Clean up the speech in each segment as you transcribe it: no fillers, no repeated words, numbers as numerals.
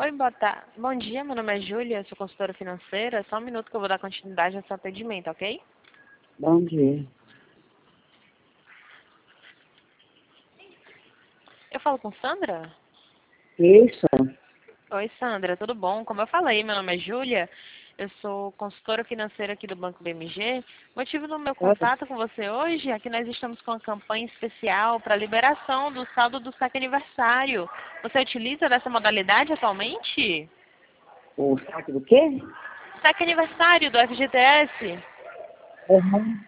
Oi, bom dia, meu nome é Júlia, sou consultora financeira. Só um minuto que eu vou dar continuidade ao seu atendimento, ok? Bom dia. Eu falo com Sandra? Isso? Oi, Sandra, tudo bom? Como eu falei, meu nome é Júlia, eu sou consultora financeira aqui do Banco BMG. O motivo do meu contato com você hoje é que nós estamos com uma campanha especial para liberação do saldo do saque aniversário. Você utiliza dessa modalidade atualmente? O saque do quê? Saque aniversário do FGTS. Uhum.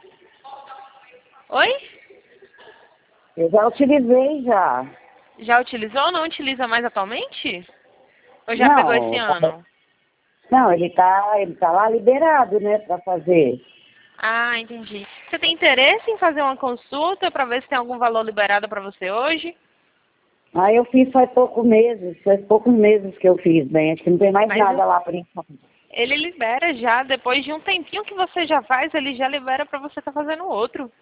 Oi? Eu já utilizei já. Já utilizou ou não utiliza mais atualmente? Ou já pegou esse Não, ano? não, ele tá lá liberado, né, para fazer. Ah, entendi. Você tem interesse em fazer uma consulta para ver se tem algum valor liberado para você hoje? Aí eu fiz faz poucos meses que eu fiz, bem, acho que não tem mais Mas nada lá por enquanto. ele libera já, depois de um tempinho que você já faz, ele já libera para você estar fazendo outro.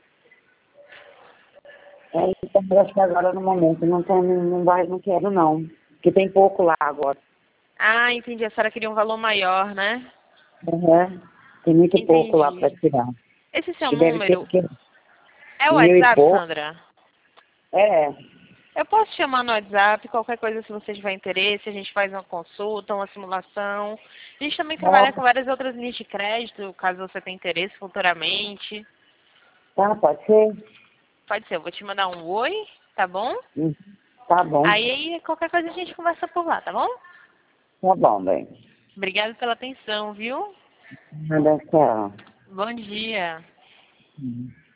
Então, eu acho que agora no momento não quero não, porque tem pouco lá agora. Ah, entendi. A senhora queria um valor maior, né? Uhum. Tem muito pouco lá para Entendi. tirar. Esse Acho seu que deve ter número que é o 1.000 e WhatsApp, pouco. Sandra? É, Eu posso te chamar no WhatsApp, qualquer coisa se você tiver interesse, a gente faz uma consulta, uma simulação. A gente também trabalha com várias outras linhas de crédito, caso você tenha interesse futuramente. tá, pode ser? Pode ser, eu vou te mandar um oi, tá bom? Uhum. Tá bom. Aí qualquer coisa a gente conversa por lá, tá bom? Tá bom, bem. Obrigada pela atenção, viu? Nada, tchau. Bom dia. Uhum.